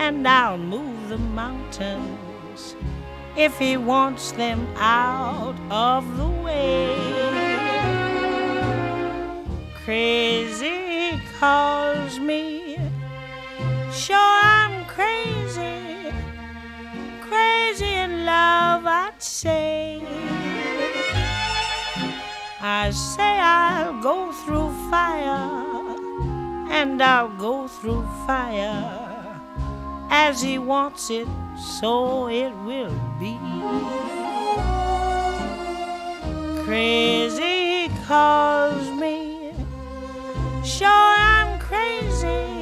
and I'll move the mountains if he wants them out of the way. Crazy calls me, sure I'm crazy, crazy in love I'd say. I say I'll go through fire, and I'll go through fire. As he wants it, so it will be. Crazy calls me, sure